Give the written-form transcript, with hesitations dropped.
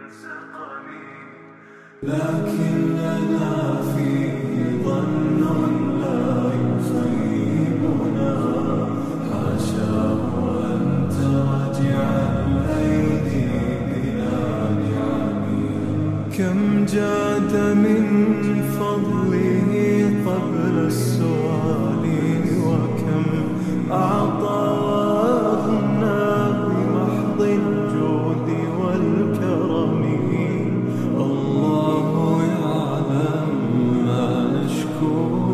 لكن لنا فيه ظن لا يخيبنا، حاشاه أن ترجع الأيدي بلا نعم. كم جاد من فضله قبل السؤال، وكم أعطانا بمحض الجود والكرم. الله يعلم ما نشكو